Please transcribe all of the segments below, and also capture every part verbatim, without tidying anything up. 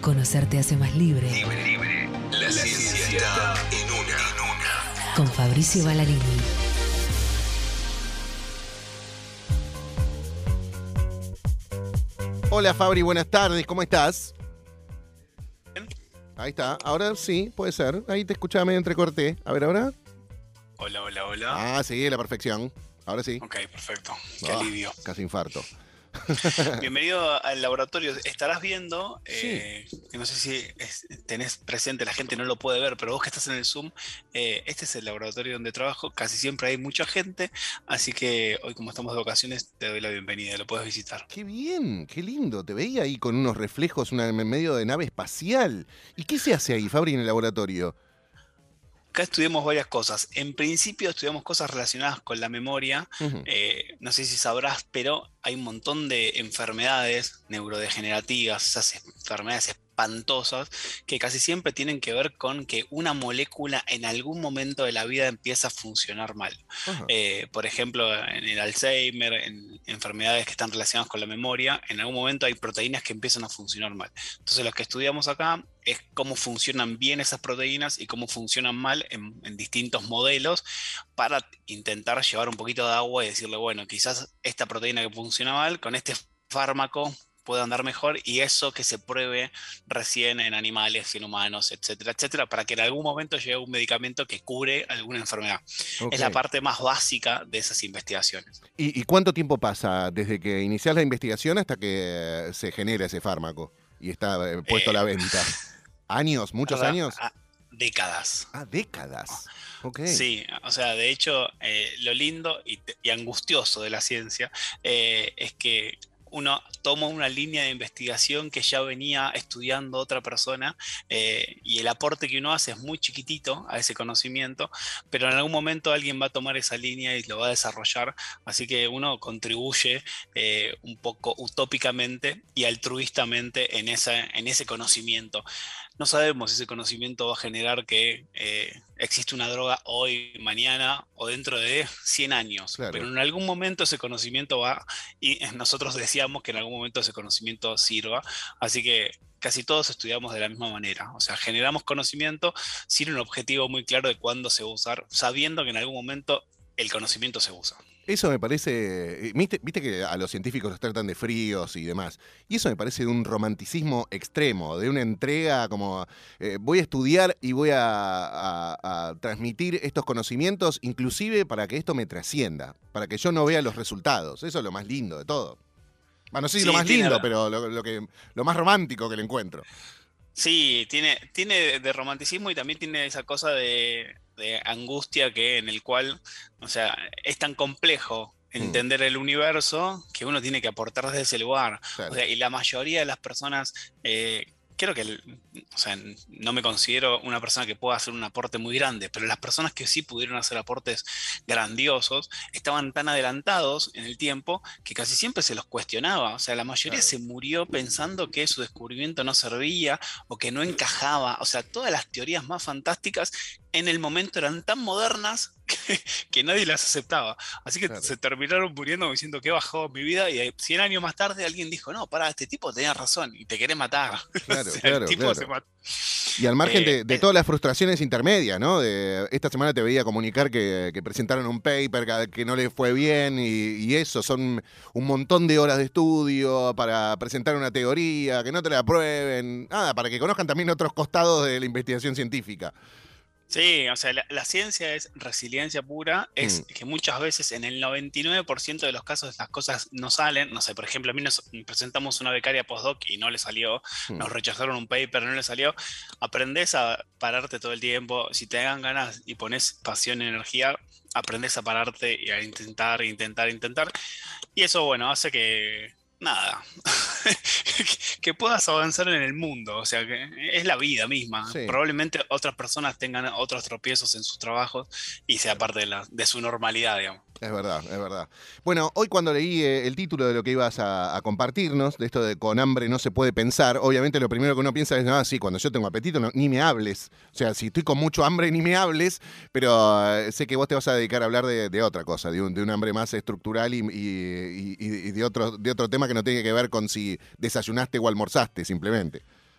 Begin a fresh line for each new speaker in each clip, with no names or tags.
Conocer te hace más libre.
Libre, libre. La ciencia está en una. En una.
Con Fabricio Ballarini.
Hola Fabri, buenas tardes, ¿cómo estás? Ahí está, ahora sí, puede ser. Ahí te escuchaba medio entrecorté. A ver, ¿ahora?
Hola, hola, hola.
Ah, sí, la perfección. Ahora sí.
Ok, perfecto. Qué
Oh,
alivio.
Casi infarto.
Bienvenido al laboratorio. Estarás viendo, eh, sí. que no sé si es, tenés presente, la gente no lo puede ver, pero vos que estás en el Zoom, eh, este es el laboratorio donde trabajo. Casi siempre hay mucha gente, así que hoy, como estamos de vacaciones, te doy la bienvenida, lo puedes visitar.
Qué bien, qué lindo. Te veía ahí con unos reflejos, una, en medio de nave espacial. ¿Y qué se hace ahí, Fabri, en el laboratorio?
Acá estudiamos varias cosas. En principio estudiamos cosas relacionadas con la memoria. Uh-huh. Eh, no sé si sabrás, pero hay un montón de enfermedades neurodegenerativas, esas enfermedades espantosas, que casi siempre tienen que ver con que una molécula en algún momento de la vida empieza a funcionar mal. Uh-huh. Eh, por ejemplo, en el Alzheimer, en enfermedades que están relacionadas con la memoria, en algún momento hay proteínas que empiezan a funcionar mal. Entonces, lo que estudiamos acá es cómo funcionan bien esas proteínas y cómo funcionan mal en, en distintos modelos para intentar llevar un poquito de agua y decirle, bueno, quizás esta proteína que funciona mal, con este fármaco puede andar mejor, y eso que se pruebe recién en animales, en humanos, etcétera, etcétera, para que en algún momento llegue un medicamento que cure alguna enfermedad. Okay. Es la parte más básica de esas investigaciones.
¿Y, y cuánto tiempo pasa desde que inicias la investigación hasta que se genera ese fármaco y está puesto eh, a la venta? ¿Años? ¿Muchos
verdad,
años?
A, décadas.
Ah, décadas. Okay.
Sí, o sea, de hecho, eh, lo lindo y, y angustioso de la ciencia eh, es que uno toma una línea de investigación que ya venía estudiando otra persona eh, y el aporte que uno hace es muy chiquitito a ese conocimiento, pero en algún momento alguien va a tomar esa línea y lo va a desarrollar, así que uno contribuye eh, un poco utópicamente y altruistamente en, esa, en ese conocimiento. No sabemos si ese conocimiento va a generar que eh, existe una droga hoy, mañana o dentro de cien años, claro. Pero en algún momento ese conocimiento va, y nosotros deseamos que en algún momento ese conocimiento sirva, así que casi todos estudiamos de la misma manera, o sea, generamos conocimiento sin un objetivo muy claro de cuándo se va a usar, sabiendo que en algún momento el conocimiento se usa.
Eso me parece, ¿viste, viste que a los científicos los tratan de fríos y demás? Y eso me parece de un romanticismo extremo, de una entrega como, eh, voy a estudiar y voy a, a, a transmitir estos conocimientos, inclusive para que esto me trascienda, para que yo no vea los resultados. Eso es lo más lindo de todo. Bueno, no sé si sí, lo más lindo, la... pero lo, lo, que, lo más romántico que le encuentro.
Sí, tiene, tiene de romanticismo y también tiene esa cosa de, de angustia que en el cual, o sea, es tan complejo entender mm. el universo que uno tiene que aportar desde ese lugar. Claro. O sea, y la mayoría de las personas, eh, creo que, el, o sea, no me considero una persona que pueda hacer un aporte muy grande, pero las personas que sí pudieron hacer aportes grandiosos estaban tan adelantados en el tiempo que casi siempre se los cuestionaba. O sea, la mayoría claro. se murió pensando que su descubrimiento no servía o que no encajaba. O sea, todas las teorías más fantásticas en el momento eran tan modernas que, que nadie las aceptaba. Así que claro. se terminaron muriendo diciendo que bajó mi vida, y cien años más tarde alguien dijo, no, pará, este tipo tenía razón y te querés matar.
Claro,
o sea,
claro,
el tipo
claro.
se mató.
Y al margen
eh,
de, de todas las frustraciones intermedias, ¿no? De, esta semana te veía comunicar que, que presentaron un paper que, que no le fue bien y, y eso, son un montón de horas de estudio para presentar una teoría, que no te la aprueben, nada, para que conozcan también otros costados de la investigación científica.
Sí, o sea, la, la ciencia es resiliencia pura, es mm. que muchas veces en el noventa y nueve por ciento de los casos las cosas no salen. No sé, por ejemplo, a mí nos presentamos una becaria postdoc y no le salió, mm. nos rechazaron un paper, no le salió. Aprendés a pararte todo el tiempo, si te dan ganas y pones pasión y energía, aprendés a pararte y a intentar, intentar, intentar. Y eso, bueno, hace que... nada, que puedas avanzar en el mundo, o sea, que es la vida misma. Sí. Probablemente otras personas tengan otros tropiezos en sus trabajos y sea parte de, la, de su normalidad, digamos.
Es verdad, es verdad. Bueno, hoy cuando leí eh, el título de lo que ibas a, a compartirnos, de esto de con hambre no se puede pensar, obviamente lo primero que uno piensa es, ah, sí, cuando yo tengo apetito, no, ni me hables. O sea, si estoy con mucho hambre, ni me hables, pero eh, sé que vos te vas a dedicar a hablar de, de otra cosa, de un, de un hambre más estructural y, y, y, y de, otro, de otro tema que no tiene que ver con si desayunaste o almorzaste, simplemente.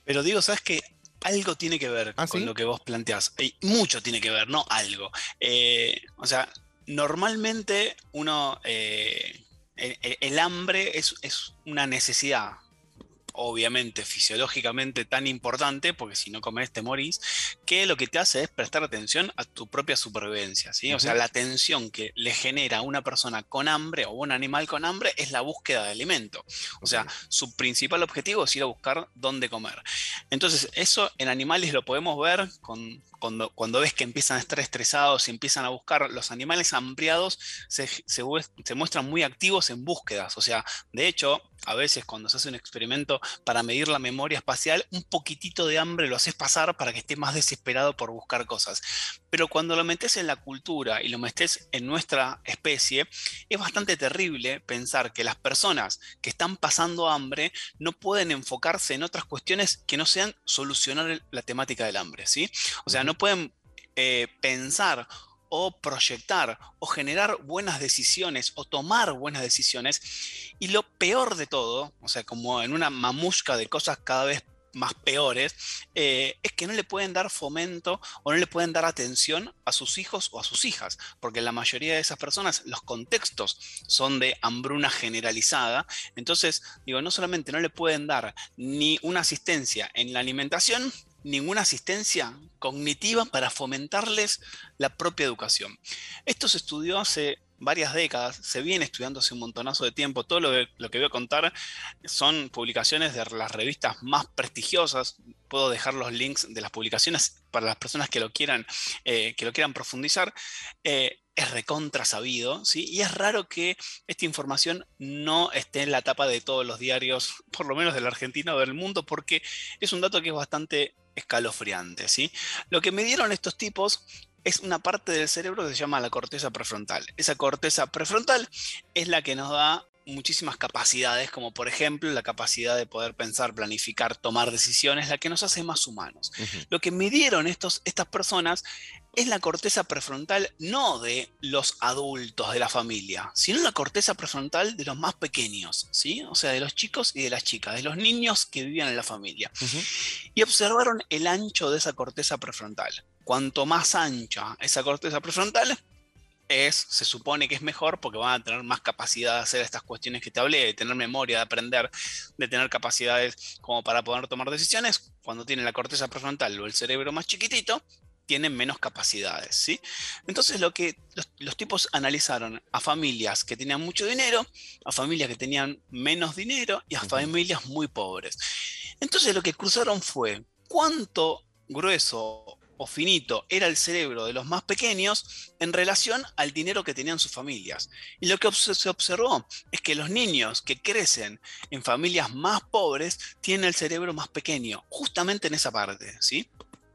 Pero digo, ¿sabes qué? Algo tiene que ver
¿Ah,
con
sí?
lo que vos planteás. Y mucho tiene que ver, no algo. Eh, o sea, normalmente uno, eh, el, el- el hambre es, es una necesidad obviamente fisiológicamente tan importante, porque si no comes te morís, que lo que te hace es prestar atención a tu propia supervivencia, ¿sí? O sea,
Ujú.
la atención que le genera a una persona con hambre o un animal con hambre es la búsqueda de alimento. O
Ok.
sea, su principal objetivo es ir a buscar dónde comer. Entonces, eso en animales lo podemos ver con, cuando, cuando ves que empiezan a estar estresados y empiezan a buscar. Los animales hambriados se, se, se muestran muy activos en búsquedas. O sea, de hecho, a veces cuando se hace un experimento para medir la memoria espacial, un poquitito de hambre lo haces pasar para que estés más desesperado por buscar cosas. Pero cuando lo metes en la cultura y lo metes en nuestra especie, es bastante terrible pensar que las personas que están pasando hambre no pueden enfocarse en otras cuestiones que no sean solucionar la temática del hambre, ¿sí? O sea,
Ujú.
no pueden eh, pensar o proyectar o generar buenas decisiones o tomar buenas decisiones. Y lo peor de todo, o sea, como en una mamusca de cosas cada vez más peores, eh, es que no le pueden dar fomento o no le pueden dar atención a sus hijos o a sus hijas, porque la mayoría de esas personas, los contextos son de hambruna generalizada. Entonces, digo, no solamente no le pueden dar ni una asistencia en la alimentación, ninguna asistencia cognitiva para fomentarles la propia educación. Esto se estudió hace varias décadas, se viene estudiando hace un montonazo de tiempo. Todo lo que, lo que voy a contar son publicaciones de las revistas más prestigiosas. Puedo dejar los links de las publicaciones para las personas que lo quieran, eh, que lo quieran profundizar. Eh, es recontra sabido, ¿sí? Y es raro que esta información no esté en la tapa de todos los diarios, por lo menos de la Argentina o del mundo, porque es un dato que es bastante escalofriante, ¿sí? Lo que me dieron estos tipos es una parte del cerebro que se llama la corteza prefrontal. Esa corteza prefrontal es la que nos da muchísimas capacidades, como por ejemplo la capacidad de poder pensar, planificar, tomar decisiones, la que nos hace más humanos.
Ujú.
Lo que midieron estos, estas personas es la corteza prefrontal no de los adultos de la familia, sino la corteza prefrontal de los más pequeños, ¿sí? O sea, de los chicos y de las chicas, de los niños que vivían en la familia.
Ujú.
Y observaron el ancho de esa corteza prefrontal. Cuanto más ancha esa corteza prefrontal, es, se supone que es mejor porque van a tener más capacidad de hacer estas cuestiones que te hablé, de tener memoria, de aprender, de tener capacidades como para poder tomar decisiones. Cuando tienen la corteza prefrontal o el cerebro más chiquitito, tienen menos capacidades, ¿sí? Entonces lo que los, los tipos analizaron a familias que tenían mucho dinero, a familias que tenían menos dinero y a
Ujú.
familias muy pobres. Entonces lo que cruzaron fue cuánto grueso o finito era el cerebro de los más pequeños en relación al dinero que tenían sus familias. Y lo que se observó es que los niños que crecen en familias más pobres tienen el cerebro más pequeño, justamente en esa parte, ¿sí?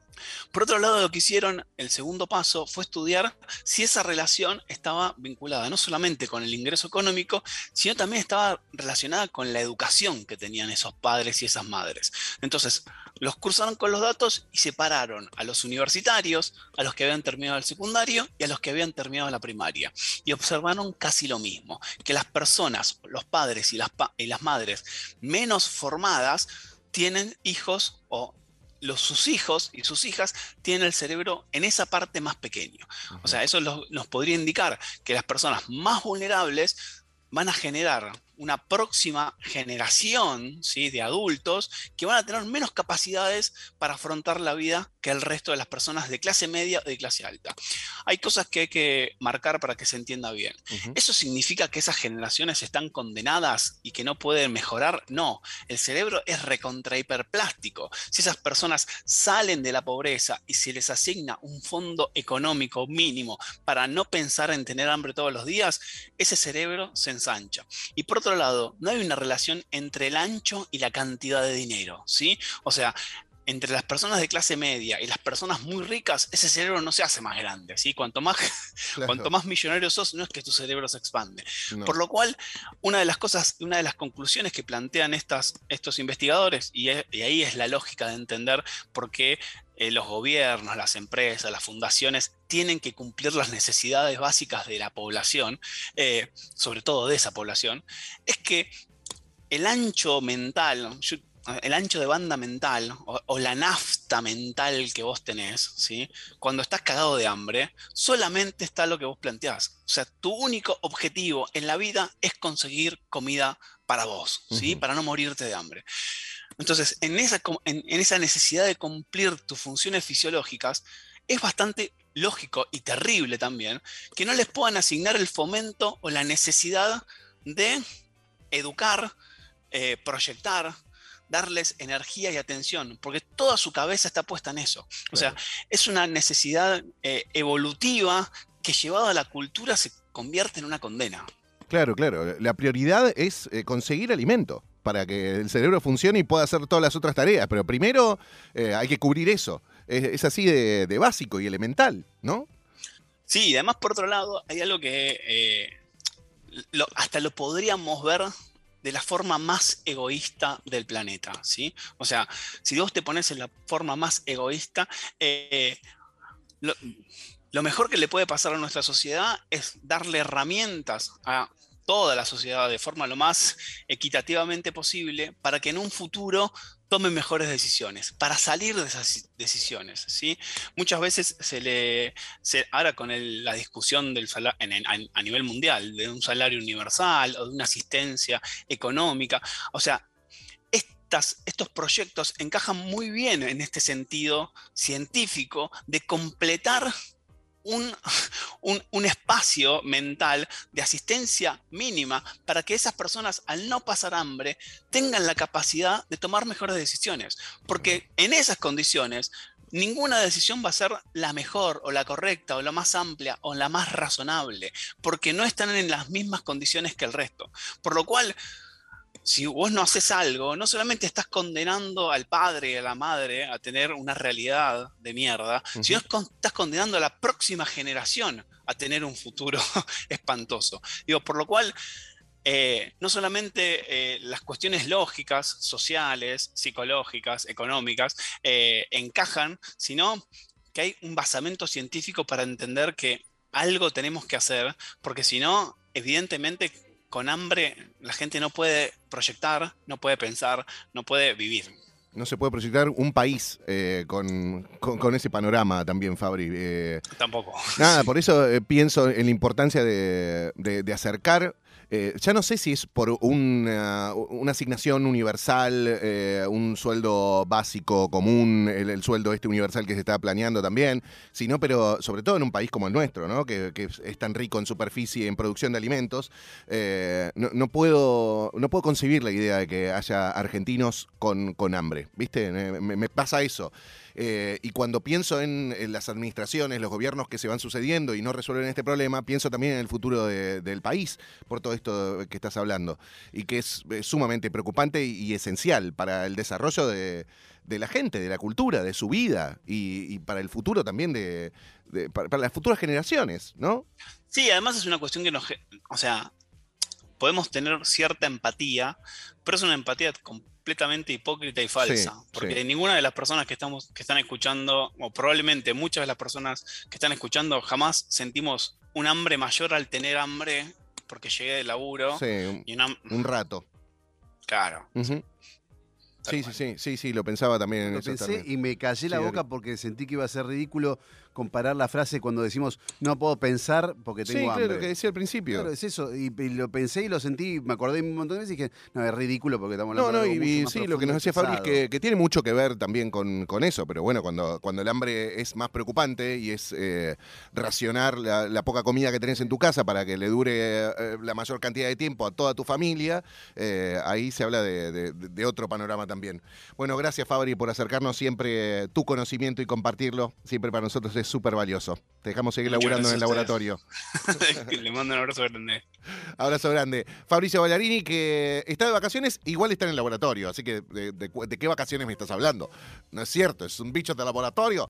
Por otro lado, lo que hicieron, el segundo paso, fue estudiar si esa relación estaba vinculada no solamente con el ingreso económico, sino también estaba relacionada con la educación que tenían esos padres y esas madres. Entonces, los cruzaron con los datos y separaron a los universitarios, a los que habían terminado el secundario y a los que habían terminado la primaria. Y observaron casi lo mismo, que las personas, los padres y las, pa y las madres menos formadas tienen hijos o los, sus hijos y sus hijas tienen el cerebro en esa parte más pequeño. O
Ujú.
sea, eso lo, nos podría indicar que las personas más vulnerables van a generar una próxima generación, ¿sí?, de adultos que van a tener menos capacidades para afrontar la vida que el resto de las personas de clase media o de clase alta. Hay cosas que hay que marcar para que se entienda bien.
Ujú.
¿Eso significa que esas generaciones están condenadas y que no pueden mejorar? No, el cerebro es recontra hiperplástico. Si esas personas salen de la pobreza y se les asigna un fondo económico mínimo para no pensar en tener hambre todos los días, ese cerebro se ensancha. Y por otro lado, no hay una relación entre el ancho y la cantidad de dinero, ¿sí? O sea, entre las personas de clase media y las personas muy ricas, ese cerebro no se hace más grande, ¿sí? Cuanto más, cuanto
Claro.
más millonario sos, no es que tu cerebro se expande. Por
No.
lo cual, una de las cosas, una de las conclusiones que plantean estas, estos investigadores, y, es, y ahí es la lógica de entender por qué eh, los gobiernos, las empresas, las fundaciones tienen que cumplir las necesidades básicas de la población, eh, sobre todo de esa población, es que el ancho mental, yo el ancho de banda mental o, o la nafta mental que vos tenés, ¿sí? Cuando estás cagado de hambre, solamente está lo que vos planteás. O sea, tu único objetivo en la vida es conseguir comida para vos, ¿sí?
Ujú.
Para no morirte de hambre. Entonces, en esa, com- en, en esa necesidad de cumplir tus funciones fisiológicas, es bastante lógico y terrible también que no les puedan asignar el fomento o la necesidad de educar, eh, proyectar, darles energía y atención, porque toda su cabeza está puesta en eso. O sea,
Claro.
es una necesidad eh, evolutiva que llevado a la cultura se convierte en una condena.
Claro, claro. La prioridad es eh, conseguir alimento para que el cerebro funcione y pueda hacer todas las otras tareas. Pero primero eh, hay que cubrir eso. Es, es así de, de básico y elemental, ¿no?
Sí, y además por otro lado hay algo que eh, lo, hasta lo podríamos ver de la forma más egoísta del planeta, ¿sí? O sea, si vos te pones en la forma más egoísta, eh, lo, lo mejor que le puede pasar a nuestra sociedad es darle herramientas a toda la sociedad de forma lo más equitativamente posible para que en un futuro tomen mejores decisiones, para salir de esas decisiones, ¿sí? Muchas veces se le, se, ahora con el, la discusión del salario, en, en, a nivel mundial, de un salario universal o de una asistencia económica, o sea, estas, estos proyectos encajan muy bien en este sentido científico de completar Un, un, un espacio mental de asistencia mínima para que esas personas, al no pasar hambre, tengan la capacidad de tomar mejores decisiones. Porque en esas condiciones, ninguna decisión va a ser la mejor o la correcta o la más amplia o la más razonable, porque no están en las mismas condiciones que el resto. Por lo cual, si vos no haces algo, no solamente estás condenando al padre y a la madre a tener una realidad de mierda,
Ujú.
sino que estás condenando a la próxima generación a tener un futuro espantoso. Digo, por lo cual, eh, no solamente eh, las cuestiones lógicas, sociales, psicológicas, económicas, eh, encajan, sino que hay un basamento científico para entender que algo tenemos que hacer, porque si no, evidentemente, con hambre la gente no puede proyectar, no puede pensar, no puede vivir.
No se puede proyectar un país eh, con, con, con ese panorama también, Fabri. Eh,
Tampoco.
nada,
Sí.
por eso eh, pienso en la importancia de, de, de acercar. Eh, ya no sé si es por una, una asignación universal, eh, un sueldo básico común, el, el sueldo este universal que se está planeando también, sino, pero sobre todo en un país como el nuestro, ¿no? que, que es tan rico en superficie y en producción de alimentos, eh, no, no, puedo, no puedo concebir la idea de que haya argentinos con, con hambre, ¿viste? Me, me pasa eso. Eh, y cuando pienso en, en las administraciones, los gobiernos que se van sucediendo y no resuelven este problema, pienso también en el futuro de, del país, por todo esto que estás hablando, y que es, es sumamente preocupante y, y esencial para el desarrollo de, de la gente, de la cultura, de su vida, y, y para el futuro también de, de para, para las futuras generaciones, ¿no?
Sí, además es una cuestión que nos... O sea, podemos tener cierta empatía, pero es una empatía completamente hipócrita y falsa,
Sí,
porque
sí.
ninguna de las personas que, estamos, que están escuchando, o probablemente muchas de las personas que están escuchando, jamás sentimos un hambre mayor al tener hambre porque llegué del laburo.
Sí, un,
y una...
un rato.
Claro.
Uh-huh. Sí, sí, sí, sí, sí, lo pensaba también en
Lo
eso.
pensé
También.
y me callé la
Sí,
boca
Ari.
porque sentí que iba a ser ridículo comparar la frase cuando decimos no puedo pensar porque tengo
Sí,
hambre.
claro, lo que decía al principio.
Claro, es eso. Y, y lo pensé y lo sentí, me acordé un montón de veces y dije, no, es ridículo porque estamos
No,
hablando
no,
de algo
y,
mucho
y
más
sí, lo que
profundo
nos
y
decía Fabri es
pesado.
que, que tiene mucho que ver también con, con eso, pero bueno, cuando, cuando el hambre es más preocupante y es eh, racionar la, la poca comida que tenés en tu casa para que le dure eh, la mayor cantidad de tiempo a toda tu familia, eh, ahí se habla de, de, de otro panorama también. Bueno, gracias Fabri por acercarnos siempre eh, tu conocimiento y compartirlo, siempre para nosotros es súper valioso. Te dejamos seguir
Muchas
laburando en el
gracias a
laboratorio.
Le mando un abrazo grande.
Abrazo grande. Fabricio Ballarini, que está de vacaciones, igual está en el laboratorio. Así que, ¿de, de, de qué vacaciones me estás hablando? No es cierto, es un bicho de laboratorio.